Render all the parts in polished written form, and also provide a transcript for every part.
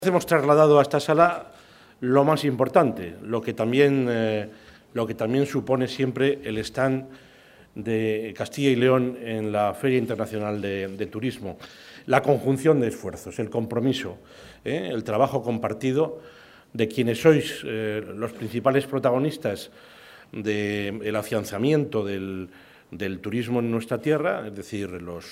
Hemos trasladado a esta sala lo más importante, lo que también supone siempre el stand de Castilla y León en la Feria Internacional de Turismo, la conjunción de esfuerzos, el compromiso, el trabajo compartido de quienes sois los principales protagonistas del afianzamiento del turismo en nuestra tierra, es decir,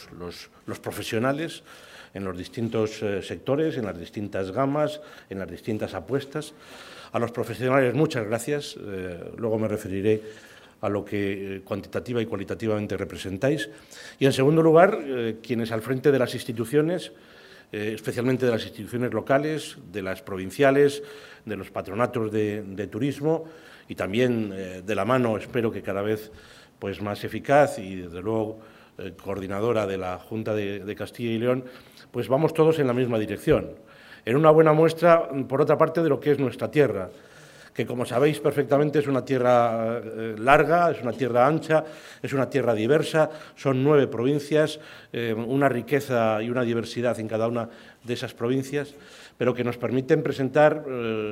los profesionales en los distintos sectores, en las distintas gamas, en las distintas apuestas. A los profesionales, muchas gracias. Luego me referiré a lo que cuantitativa y cualitativamente representáis. Y, en segundo lugar, quienes al frente de las instituciones, especialmente de las instituciones locales, de las provinciales, de los patronatos de turismo y también de la mano, espero que cada vez pues, más eficaz y, desde luego, coordinadora de la Junta de Castilla y León, pues vamos todos en la misma dirección. En una buena muestra, por otra parte, de lo que es nuestra tierra, que, como sabéis perfectamente, es una tierra larga, es una tierra ancha, es una tierra diversa, son 9 provincias, una riqueza y una diversidad en cada una de esas provincias, pero que nos permiten presentar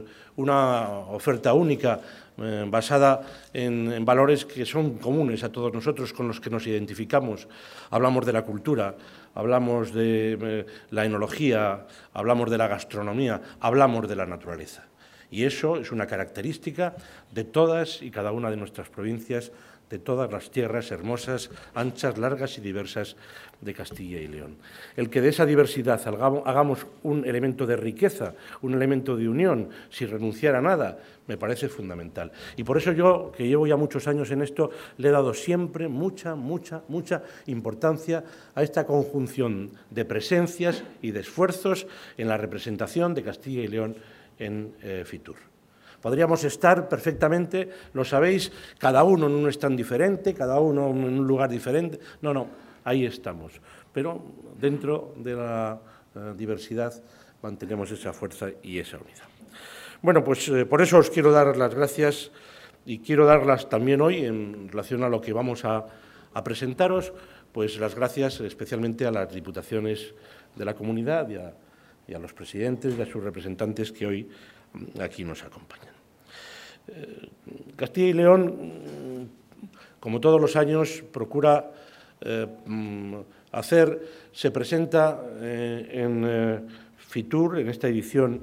una oferta única basada en valores que son comunes a todos nosotros, con los que nos identificamos. Hablamos de la cultura, hablamos de la enología, hablamos de la gastronomía, hablamos de la naturaleza. Y eso es una característica de todas y cada una de nuestras provincias, de todas las tierras hermosas, anchas, largas y diversas de Castilla y León. El que de esa diversidad hagamos un elemento de riqueza, un elemento de unión, sin renunciar a nada, me parece fundamental. Y por eso yo, que llevo ya muchos años en esto, le he dado siempre mucha importancia a esta conjunción de presencias y de esfuerzos en la representación de Castilla y León en Fitur. Podríamos estar perfectamente, lo sabéis, cada uno en un stand diferente, cada uno en un lugar diferente. No, ahí estamos. Pero dentro de la diversidad mantenemos esa fuerza y esa unidad. Bueno, pues por eso os quiero dar las gracias y quiero darlas también hoy en relación a lo que vamos a presentaros, pues las gracias especialmente a las diputaciones de la comunidad y a los presidentes y a sus representantes que hoy aquí nos acompañan. Castilla y León, como todos los años, procura se presenta en Fitur, en esta edición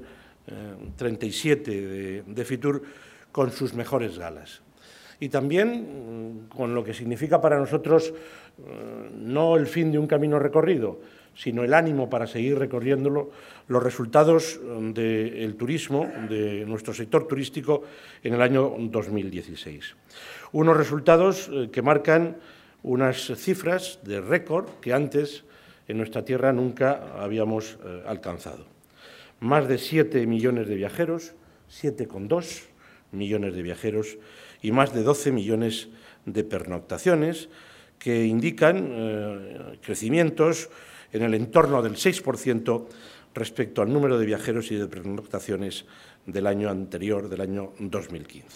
37 de Fitur, con sus mejores galas. Y también con lo que significa para nosotros no el fin de un camino recorrido, sino el ánimo para seguir recorriéndolo, los resultados del turismo, de nuestro sector turístico en el año 2016. Unos resultados que marcan unas cifras de récord que antes en nuestra tierra nunca habíamos alcanzado. Más de 7 millones de viajeros, 7,2 millones de viajeros y más de 12 millones de pernoctaciones que indican crecimientos en el entorno del 6% respecto al número de viajeros y de pernoctaciones del año anterior, del año 2015.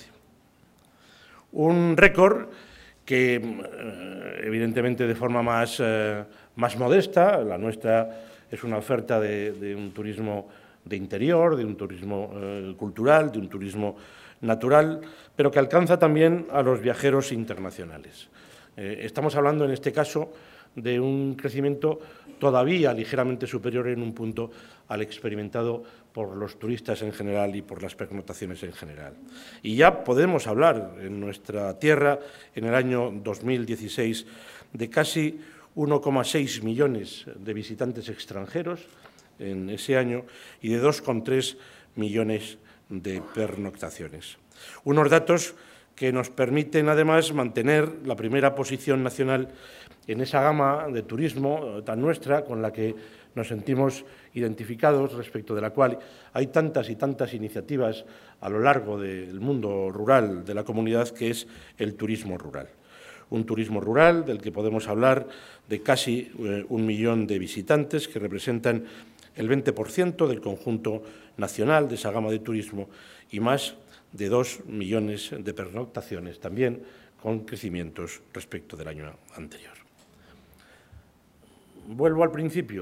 Un récord que, evidentemente, de forma más modesta, la nuestra es una oferta de un turismo de interior, de un turismo cultural, de un turismo natural, pero que alcanza también a los viajeros internacionales. Estamos hablando, en este caso, de un crecimiento todavía ligeramente superior en un punto al experimentado por los turistas en general y por las pernoctaciones en general. Y ya podemos hablar en nuestra tierra, en el año 2016, de casi 1,6 millones de visitantes extranjeros en ese año y de 2,3 millones de pernoctaciones. Unos datos que nos permiten, además, mantener la primera posición nacional en esa gama de turismo tan nuestra, con la que nos sentimos identificados, respecto de la cual hay tantas y tantas iniciativas a lo largo del mundo rural de la comunidad, que es el turismo rural. Un turismo rural del que podemos hablar de casi 1 millón de visitantes, que representan el 20% del conjunto nacional de esa gama de turismo y más de 2 millones de pernoctaciones, también con crecimientos respecto del año anterior. Vuelvo al principio.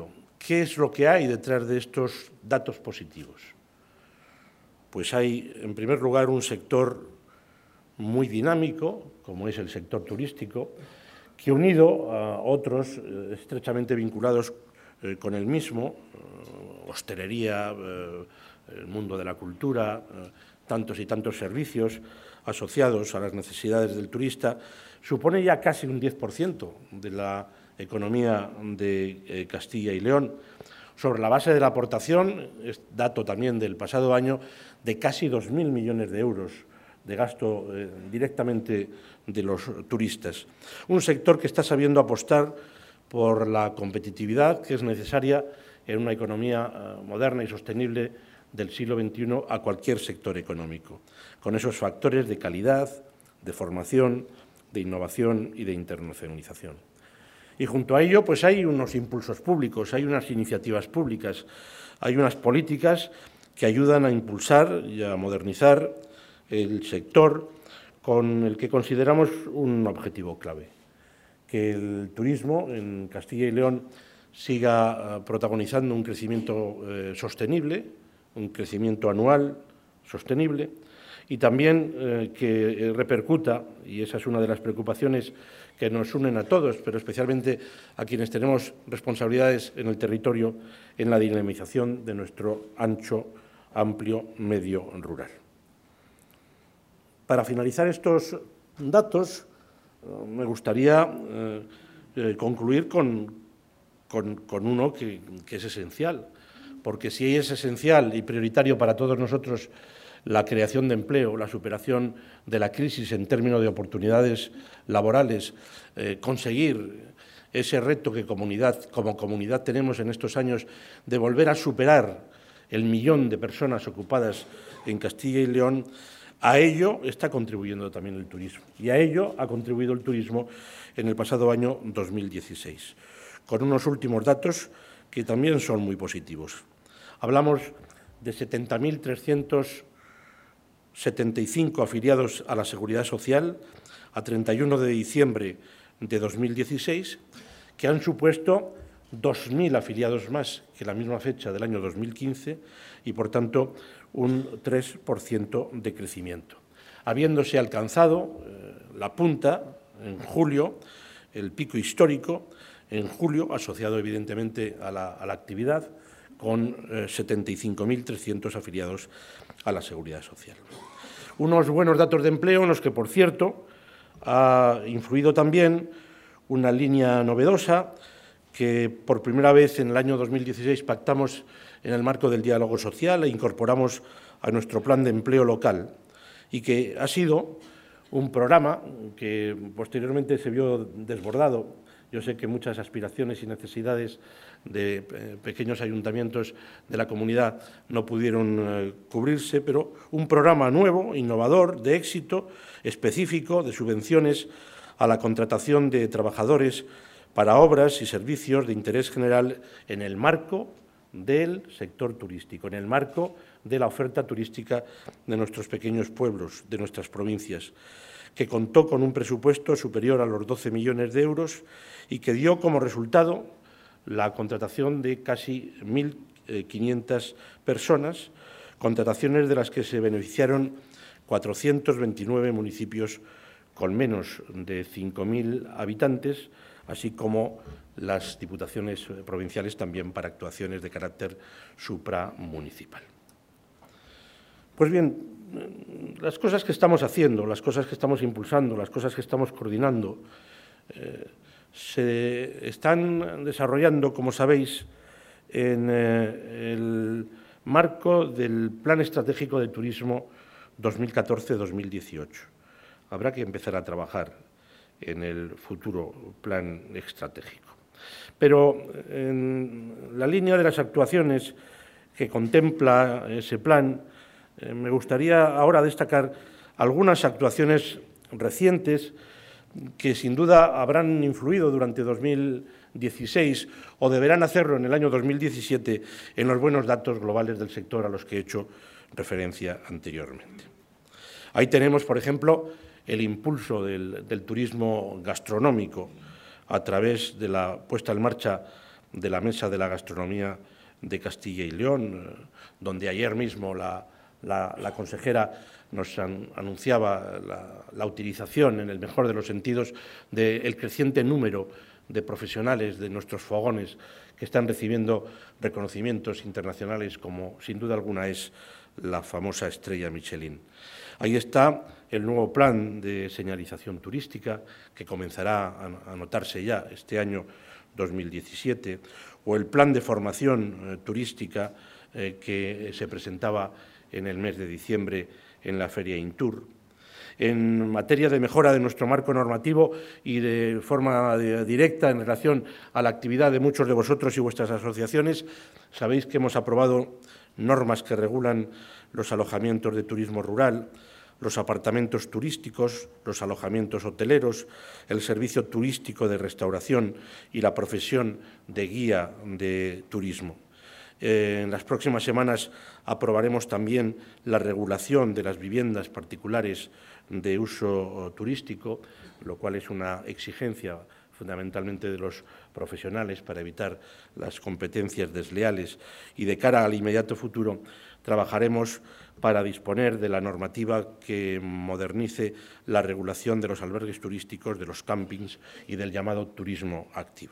¿Qué es lo que hay detrás de estos datos positivos? Pues hay, en primer lugar, un sector muy dinámico, como es el sector turístico, que unido a otros estrechamente vinculados con el mismo, hostelería, el mundo de la cultura, tantos y tantos servicios asociados a las necesidades del turista, supone ya casi un 10% de la economía de Castilla y León, sobre la base de la aportación, es dato también del pasado año, de casi 2.000 millones de euros de gasto directamente de los turistas. Un sector que está sabiendo apostar por la competitividad que es necesaria en una economía moderna y sostenible del siglo XXI a cualquier sector económico, con esos factores de calidad, de formación, de innovación y de internacionalización. Y junto a ello, pues hay unos impulsos públicos, hay unas iniciativas públicas, hay unas políticas que ayudan a impulsar y a modernizar el sector con el que consideramos un objetivo clave, que el turismo en Castilla y León siga protagonizando un crecimiento sostenible, un crecimiento anual sostenible, y también que repercuta, y esa es una de las preocupaciones que nos unen a todos, pero especialmente a quienes tenemos responsabilidades en el territorio, en la dinamización de nuestro ancho, amplio medio rural. Para finalizar estos datos, me gustaría concluir con uno que es esencial, porque si es esencial y prioritario para todos nosotros la creación de empleo, la superación de la crisis en términos de oportunidades laborales, conseguir ese reto que como comunidad tenemos en estos años de volver a superar el 1 millón de personas ocupadas en Castilla y León, a ello está contribuyendo también el turismo, y a ello ha contribuido el turismo en el pasado año 2016, con unos últimos datos que también son muy positivos. Hablamos de 70.375 afiliados a la Seguridad Social a 31 de diciembre de 2016, que han supuesto 2.000 afiliados más que la misma fecha del año 2015 y, por tanto, un 3% de crecimiento, habiéndose alcanzado la punta en julio, el pico histórico en julio, asociado evidentemente a la actividad, con 75.300 afiliados a la Seguridad Social. Unos buenos datos de empleo en los que, por cierto, ha influido también una línea novedosa que por primera vez en el año 2016 pactamos en el marco del diálogo social e incorporamos a nuestro plan de empleo local, y que ha sido un programa que posteriormente se vio desbordado. Yo sé que muchas aspiraciones y necesidades de pequeños ayuntamientos de la comunidad no pudieron cubrirse, pero un programa nuevo, innovador, de éxito, específico, de subvenciones a la contratación de trabajadores para obras y servicios de interés general en el marco del sector turístico, en el marco de la oferta turística de nuestros pequeños pueblos, de nuestras provincias, que contó con un presupuesto superior a los 12 millones de euros y que dio como resultado la contratación de casi 1.500 personas, contrataciones de las que se beneficiaron 429 municipios con menos de 5.000 habitantes, así como las diputaciones provinciales también para actuaciones de carácter supramunicipal. Pues bien, las cosas que estamos haciendo, las cosas que estamos impulsando, las cosas que estamos coordinando, se están desarrollando, como sabéis, en el marco del Plan Estratégico de Turismo 2014-2018. Habrá que empezar a trabajar en el futuro plan estratégico. Pero en la línea de las actuaciones que contempla ese plan, me gustaría ahora destacar algunas actuaciones recientes que sin duda habrán influido durante 2016 o deberán hacerlo en el año 2017 en los buenos datos globales del sector a los que he hecho referencia anteriormente. Ahí tenemos, por ejemplo, el impulso del turismo gastronómico a través de la puesta en marcha de la Mesa de la Gastronomía de Castilla y León, donde ayer mismo la consejera nos anunciaba la utilización, en el mejor de los sentidos, del creciente número de profesionales de nuestros fogones que están recibiendo reconocimientos internacionales, como sin duda alguna es la famosa estrella Michelin. Ahí está el nuevo plan de señalización turística, que comenzará a notarse ya este año 2017, o el plan de formación turística que se presentaba en el mes de diciembre en la Feria Intur. En materia de mejora de nuestro marco normativo y de forma directa en relación a la actividad de muchos de vosotros y vuestras asociaciones, sabéis que hemos aprobado normas que regulan los alojamientos de turismo rural, los apartamentos turísticos, los alojamientos hoteleros, el servicio turístico de restauración y la profesión de guía de turismo. En las próximas semanas aprobaremos también la regulación de las viviendas particulares de uso turístico, lo cual es una exigencia fundamentalmente de los profesionales para evitar las competencias desleales, y de cara al inmediato futuro trabajaremos para disponer de la normativa que modernice la regulación de los albergues turísticos, de los campings y del llamado turismo activo.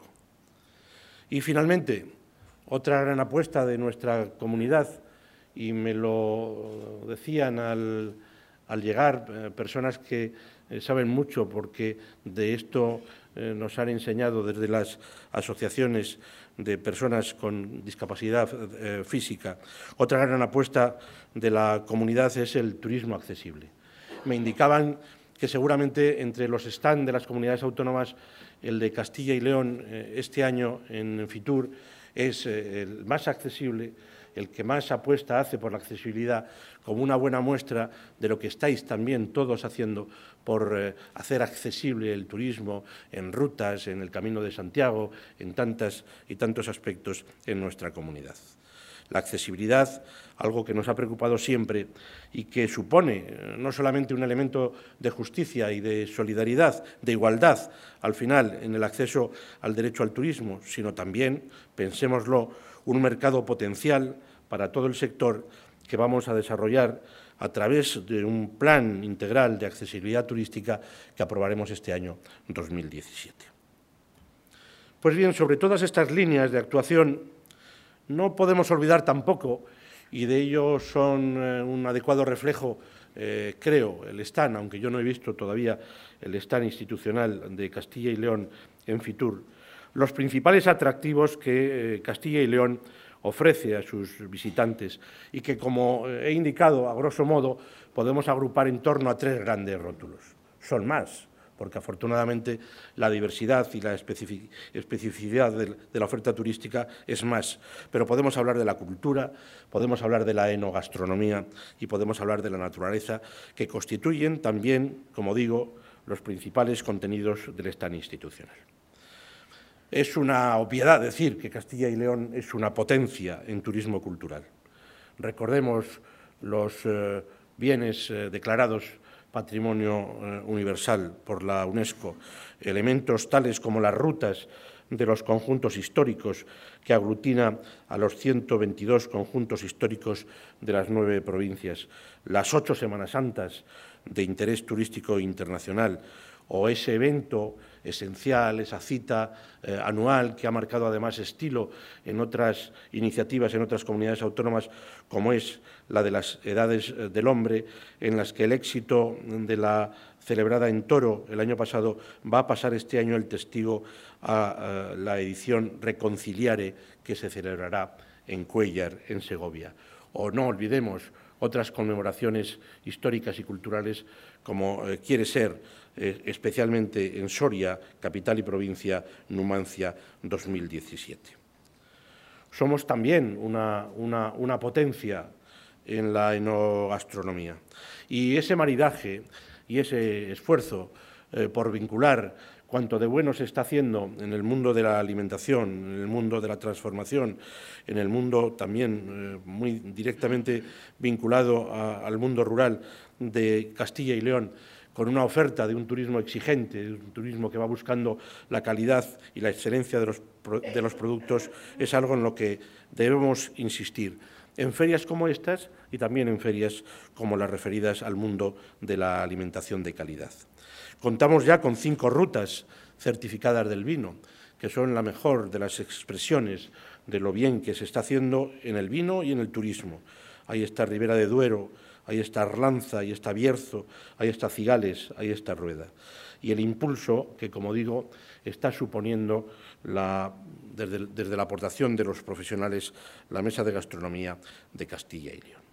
Y finalmente, otra gran apuesta de nuestra comunidad, y me lo decían al llegar personas que saben mucho, porque de esto nos han enseñado desde las asociaciones de personas con discapacidad física. Otra gran apuesta de la comunidad es el turismo accesible. Me indicaban que seguramente entre los stand de las comunidades autónomas, el de Castilla y León este año en Fitur es el más accesible, el que más apuesta hace por la accesibilidad, como una buena muestra de lo que estáis también todos haciendo por hacer accesible el turismo en rutas, en el Camino de Santiago, en tantas y tantos aspectos en nuestra comunidad. La accesibilidad, algo que nos ha preocupado siempre y que supone no solamente un elemento de justicia y de solidaridad, de igualdad, al final, en el acceso al derecho al turismo, sino también, pensémoslo, un mercado potencial para todo el sector que vamos a desarrollar a través de un plan integral de accesibilidad turística que aprobaremos este año 2017. Pues bien, sobre todas estas líneas de actuación, no podemos olvidar tampoco, y de ello son un adecuado reflejo, creo, el stand, aunque yo no he visto todavía el stand institucional de Castilla y León en Fitur, los principales atractivos que Castilla y León ofrece a sus visitantes y que, como he indicado, a grosso modo, podemos agrupar en torno a 3 grandes rótulos. Son más, porque afortunadamente la diversidad y la especificidad de la oferta turística es más, pero podemos hablar de la cultura, podemos hablar de la enogastronomía y podemos hablar de la naturaleza, que constituyen también, como digo, los principales contenidos del stand institucional. Es una obviedad decir que Castilla y León es una potencia en turismo cultural. Recordemos los bienes declarados Patrimonio Universal por la UNESCO, elementos tales como las rutas de los conjuntos históricos, que aglutina a los 122 conjuntos históricos de las 9 provincias, las 8 Semanas Santas de interés turístico internacional, o ese evento esencial, esa cita anual que ha marcado además estilo en otras iniciativas, en otras comunidades autónomas, como es la de las Edades del Hombre, en las que el éxito de la celebrada en Toro el año pasado va a pasar este año el testigo a la edición Reconciliare, que se celebrará en Cuéllar, en Segovia. O no olvidemos otras conmemoraciones históricas y culturales, como quiere ser especialmente en Soria, capital y provincia, Numancia 2017. Somos también una potencia en la enogastronomía, y ese maridaje y ese esfuerzo por vincular cuanto de bueno se está haciendo en el mundo de la alimentación, en el mundo de la transformación, en el mundo también muy directamente vinculado al mundo rural de Castilla y León, con una oferta de un turismo exigente, un turismo que va buscando la calidad y la excelencia de los productos, es algo en lo que debemos insistir, en ferias como estas y también en ferias como las referidas al mundo de la alimentación de calidad. Contamos ya con 5 rutas certificadas del vino, que son la mejor de las expresiones de lo bien que se está haciendo en el vino y en el turismo. Ahí está Ribera de Duero, ahí está Arlanza, ahí está Bierzo, ahí está Cigales, ahí está Rueda. Y el impulso que, como digo, está suponiendo desde la aportación de los profesionales la Mesa de Gastronomía de Castilla y León.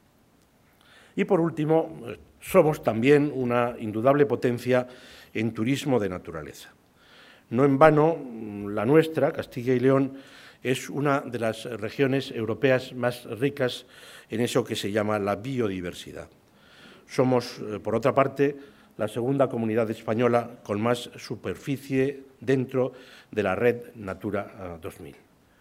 Y, por último, somos también una indudable potencia en turismo de naturaleza. No en vano, la nuestra, Castilla y León, es una de las regiones europeas más ricas en eso que se llama la biodiversidad. Somos, por otra parte, la segunda comunidad española con más superficie dentro de la red Natura 2000.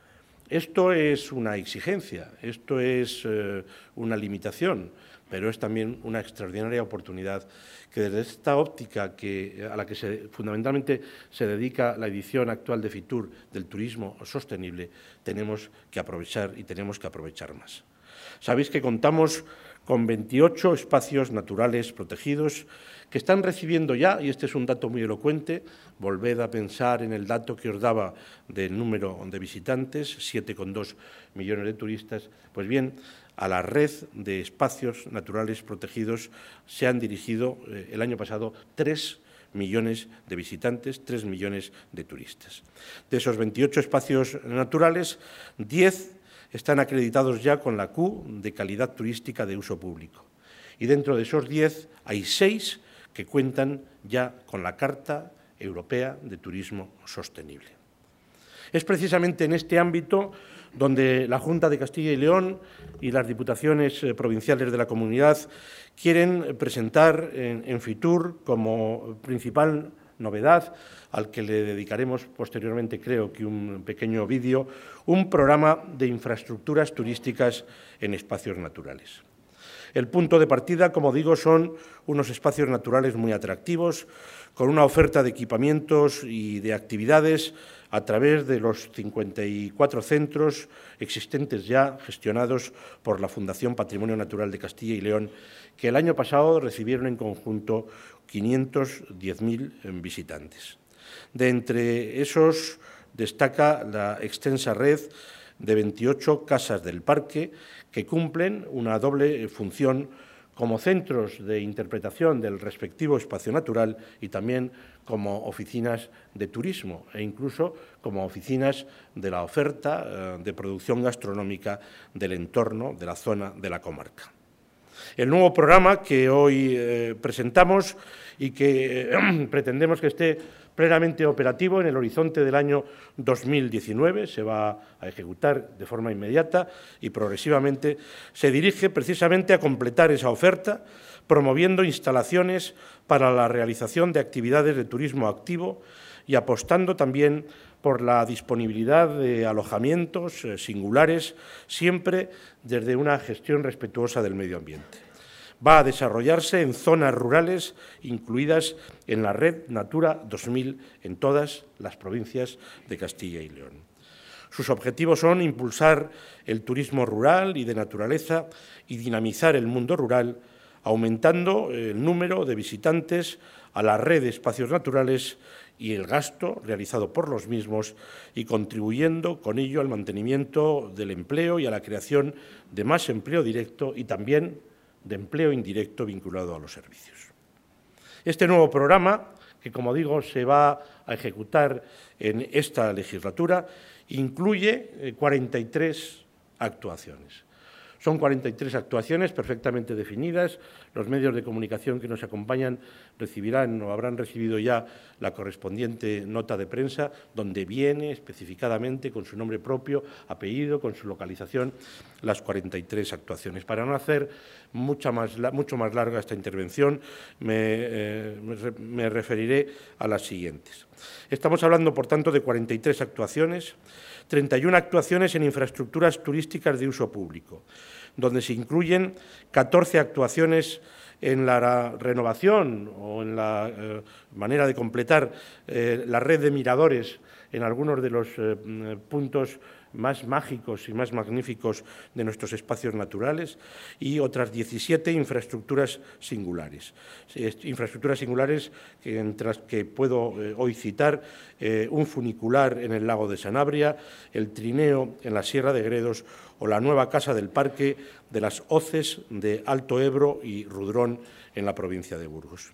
Esto es una exigencia, esto es una limitación, pero es también una extraordinaria oportunidad que desde esta óptica a la que fundamentalmente se dedica la edición actual de Fitur del turismo sostenible, tenemos que aprovechar y tenemos que aprovechar más. Sabéis que contamos con 28 espacios naturales protegidos que están recibiendo ya, y este es un dato muy elocuente, volved a pensar en el dato que os daba del número de visitantes, 7,2 millones de turistas, pues bien, a la red de espacios naturales protegidos se han dirigido el año pasado 3 millones de visitantes, 3 millones de turistas. De esos 28 espacios naturales, 10 están acreditados ya con la Q de calidad turística de uso público. Y dentro de esos 10 hay 6 que cuentan ya con la Carta Europea de Turismo Sostenible. Es precisamente en este ámbito donde la Junta de Castilla y León y las diputaciones provinciales de la comunidad quieren presentar en Fitur como principal novedad, al que le dedicaremos posteriormente, creo que un pequeño vídeo, un programa de infraestructuras turísticas en espacios naturales. El punto de partida, como digo, son unos espacios naturales muy atractivos, con una oferta de equipamientos y de actividades a través de los 54 centros existentes ya, gestionados por la Fundación Patrimonio Natural de Castilla y León, que el año pasado recibieron en conjunto 510.000 visitantes. De entre esos destaca la extensa red de 28 casas del parque que cumplen una doble función como centros de interpretación del respectivo espacio natural y también como oficinas de turismo e incluso como oficinas de la oferta de producción gastronómica del entorno, de la zona, de la comarca. El nuevo programa que hoy presentamos y que pretendemos que esté plenamente operativo en el horizonte del año 2019, se va a ejecutar de forma inmediata y progresivamente, se dirige precisamente a completar esa oferta, promoviendo instalaciones para la realización de actividades de turismo activo y apostando también por la disponibilidad de alojamientos singulares, siempre desde una gestión respetuosa del medio ambiente. Va a desarrollarse en zonas rurales incluidas en la red Natura 2000 en todas las provincias de Castilla y León. Sus objetivos son impulsar el turismo rural y de naturaleza y dinamizar el mundo rural, aumentando el número de visitantes a la red de espacios naturales y el gasto realizado por los mismos y contribuyendo con ello al mantenimiento del empleo y a la creación de más empleo directo y también de empleo indirecto vinculado a los servicios. Este nuevo programa, que como digo se va a ejecutar en esta legislatura, incluye 43 actuaciones. Son 43 actuaciones perfectamente definidas. Los medios de comunicación que nos acompañan recibirán o habrán recibido ya la correspondiente nota de prensa, donde viene especificadamente con su nombre propio, apellido, con su localización, las 43 actuaciones. Para no hacer mucho más larga esta intervención, me referiré a las siguientes. Estamos hablando, por tanto, de 43 actuaciones, 31 actuaciones en infraestructuras turísticas de uso público, donde se incluyen 14 actuaciones en la renovación o en la manera de completar la red de miradores en algunos de los puntos más mágicos y más magníficos de nuestros espacios naturales, y otras 17 infraestructuras singulares. Infraestructuras singulares entre las que puedo hoy citar un funicular en el lago de Sanabria, el trineo en la Sierra de Gredos o la nueva casa del Parque de las Hoces de Alto Ebro y Rudrón en la provincia de Burgos.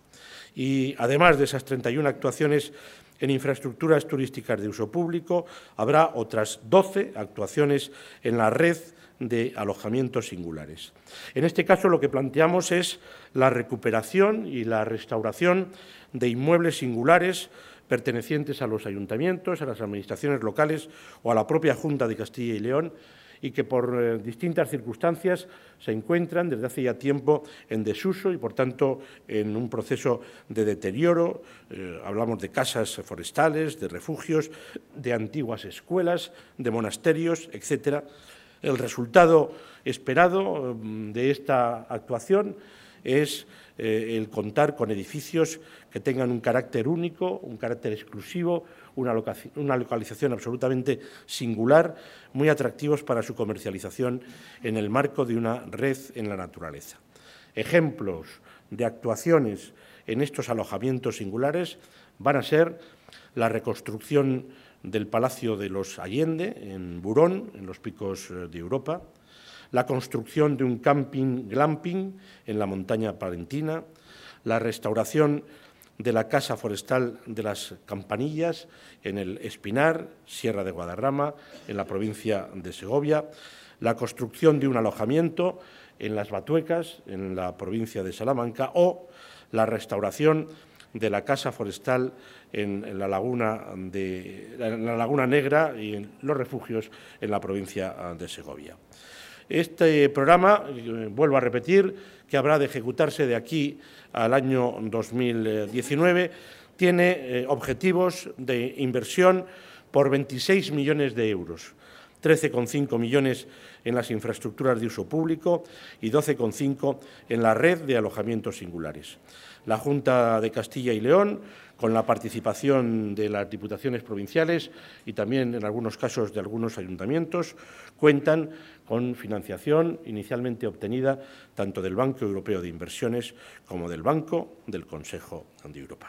Y además de esas 31 actuaciones en infraestructuras turísticas de uso público, habrá otras 12 actuaciones en la red de alojamientos singulares. En este caso, lo que planteamos es la recuperación y la restauración de inmuebles singulares pertenecientes a los ayuntamientos, a las administraciones locales o a la propia Junta de Castilla y León, y que por distintas circunstancias se encuentran desde hace ya tiempo en desuso y, por tanto, en un proceso de deterioro. Hablamos de casas forestales, de refugios, de antiguas escuelas, de monasterios, etcétera. El resultado esperado de esta actuación es el contar con edificios que tengan un carácter único, un carácter exclusivo, una localización absolutamente singular, muy atractivos para su comercialización en el marco de una red en la naturaleza. Ejemplos de actuaciones en estos alojamientos singulares van a ser la reconstrucción del Palacio de los Allende en Burón, en los Picos de Europa, la construcción de un camping glamping en la montaña palentina, la restauración de la Casa Forestal de las Campanillas en el Espinar, Sierra de Guadarrama, en la provincia de Segovia, la construcción de un alojamiento en Las Batuecas, en la provincia de Salamanca, o la restauración de la Casa Forestal en la Laguna Negra y en los refugios en la provincia de Segovia. Este programa, vuelvo a repetir, que habrá de ejecutarse de aquí al año 2019, tiene objetivos de inversión por 26 millones de euros, 13,5 millones en las infraestructuras de uso público y 12,5 en la red de alojamientos singulares. La Junta de Castilla y León, con la participación de las diputaciones provinciales y también, en algunos casos, de algunos ayuntamientos, cuentan con financiación inicialmente obtenida tanto del Banco Europeo de Inversiones como del Banco del Consejo de Europa.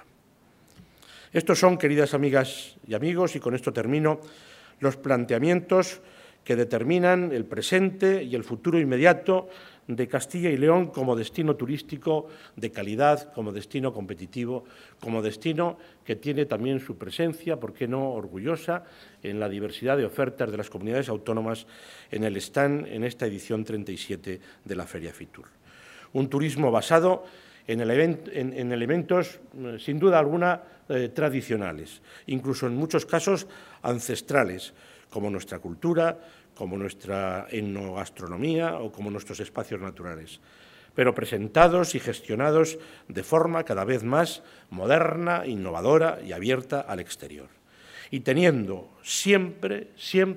Estos son, queridas amigas y amigos, y con esto termino, los planteamientos que determinan el presente y el futuro inmediato de Castilla y León como destino turístico de calidad, como destino competitivo, como destino que tiene también su presencia, por qué no orgullosa, en la diversidad de ofertas de las comunidades autónomas en el stand en esta edición 37 de la Feria Fitur. Un turismo basado en elementos, sin duda alguna, tradicionales, incluso en muchos casos ancestrales, como nuestra cultura, como nuestra etnogastronomía o como nuestros espacios naturales, pero presentados y gestionados de forma cada vez más moderna, innovadora y abierta al exterior. Y teniendo siempre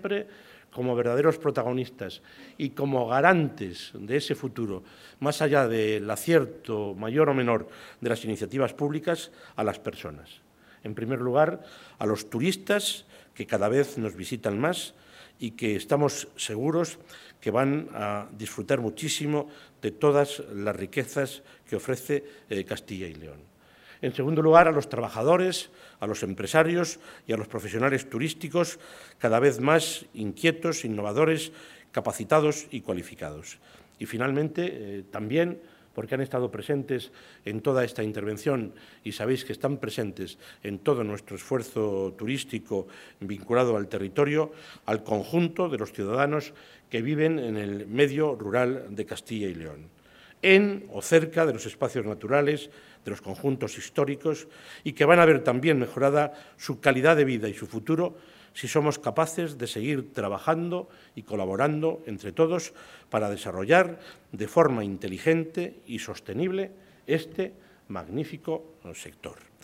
como verdaderos protagonistas y como garantes de ese futuro, más allá del acierto mayor o menor de las iniciativas públicas, a las personas. En primer lugar, a los turistas, que cada vez nos visitan más y que estamos seguros que van a disfrutar muchísimo de todas las riquezas que ofrece Castilla y León. En segundo lugar, a los trabajadores, a los empresarios y a los profesionales turísticos, cada vez más inquietos, innovadores, capacitados y cualificados. Y finalmente, también, porque han estado presentes en toda esta intervención y sabéis que están presentes en todo nuestro esfuerzo turístico vinculado al territorio, al conjunto de los ciudadanos que viven en el medio rural de Castilla y León, en o cerca de los espacios naturales, de los conjuntos históricos, y que van a ver también mejorada su calidad de vida y su futuro si somos capaces de seguir trabajando y colaborando entre todos para desarrollar de forma inteligente y sostenible este magnífico sector.